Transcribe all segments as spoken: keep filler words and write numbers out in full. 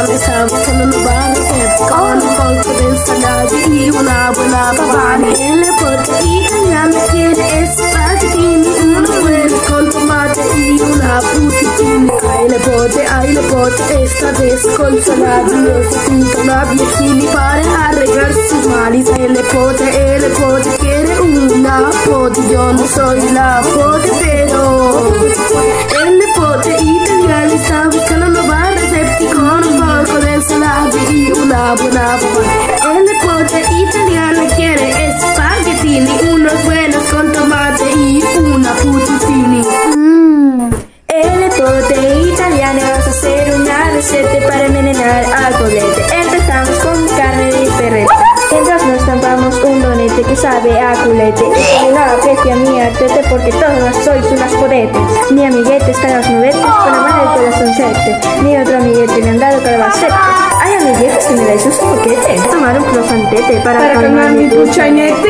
italiana está buscando nueva receta con un poco de ensalada y una buena babana. El nepote italiano quiere espaguetini, unos buenos con tomate y una butiquini. Ay nepote, ay nepote, esta vez con salada necesita una viejini para arreglar sus males. El nepote, el nepote quiere una pote, yo no soy la pote, pero el nepote italiano está buscando nueva receta con un poco de ensalada y una buena babana. El nepote italiano quiere espaguetini, unos buenos con tomate y una butiquini. Mmm, el nepote italiano vas a hacer una receta para envenenar al poblete. Empezamos con carne de perreta, mientras nos estampamos un donete que sabe a culete. Y no aprecia mi artete porque todos sois unas podetes. Mi amiguete está en los nubetes con la mano del corazón sete. Mi otro amiguete le han dado calabacete. Ay amiguetes que me dais un soquete. Tomar un crosantete para, para calmar mi puchainete.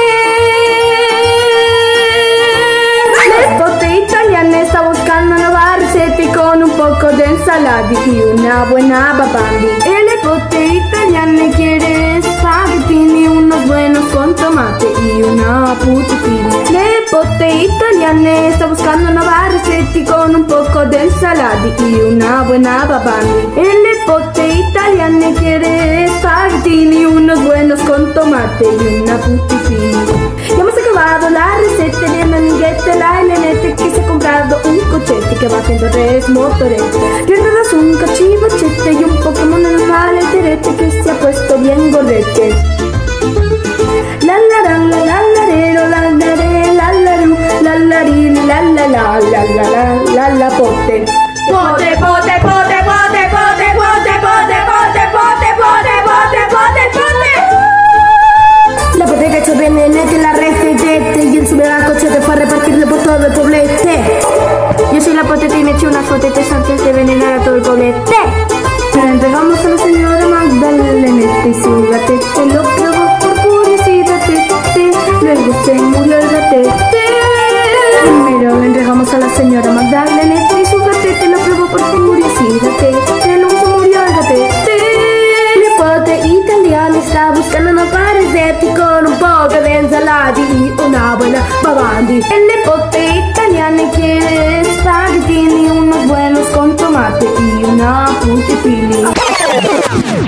Nepote italiana está buscando nueva receta y con un poco de ensalada y una buena babambi. El nepote italiano quiere espaguetini, unos buenos con tomate y una butiquini. Nepote italiana está buscando nueva receta y con un poco de ensalada y una buena babambi. El nepote italiano quiere espaguetini, unos buenos con tomate y una butiquini. Ya hemos acabado la receta de mi amiguete la Elenete, que se ha comprado un cochete que va haciendo res motorete. Le enredas un cachivochete y un Pokémon normal alterete que se ha puesto bien gordete. La la la la la la rero, la la re, la la ru, la la ri, la la la la la la la la pote. Pote, pote, pote, pote, pote, pote, pote, pote, pote, pote, pote, pote, pote. La pote que ha hecho venenete, la recetete y en su mega cochete fue a repartirle por todo el poblete. Yo soy la potete y me eché unas potetes antes de envenenar a todo el poblete. Pero entregamos a la señora Magdalenete y su gatete lo probó por curiosidad, te, luego se murió el gatete. Primero le entregamos a la señora Magdalenete y su gatete lo probó por curiosidad, te, luego se murió el gatete. El nepote italiano está buscando una receta con un poco de ensalada y una buena babandi. El nepote italiano quiere espaguetini, unos buenos con tomate y una butiquini.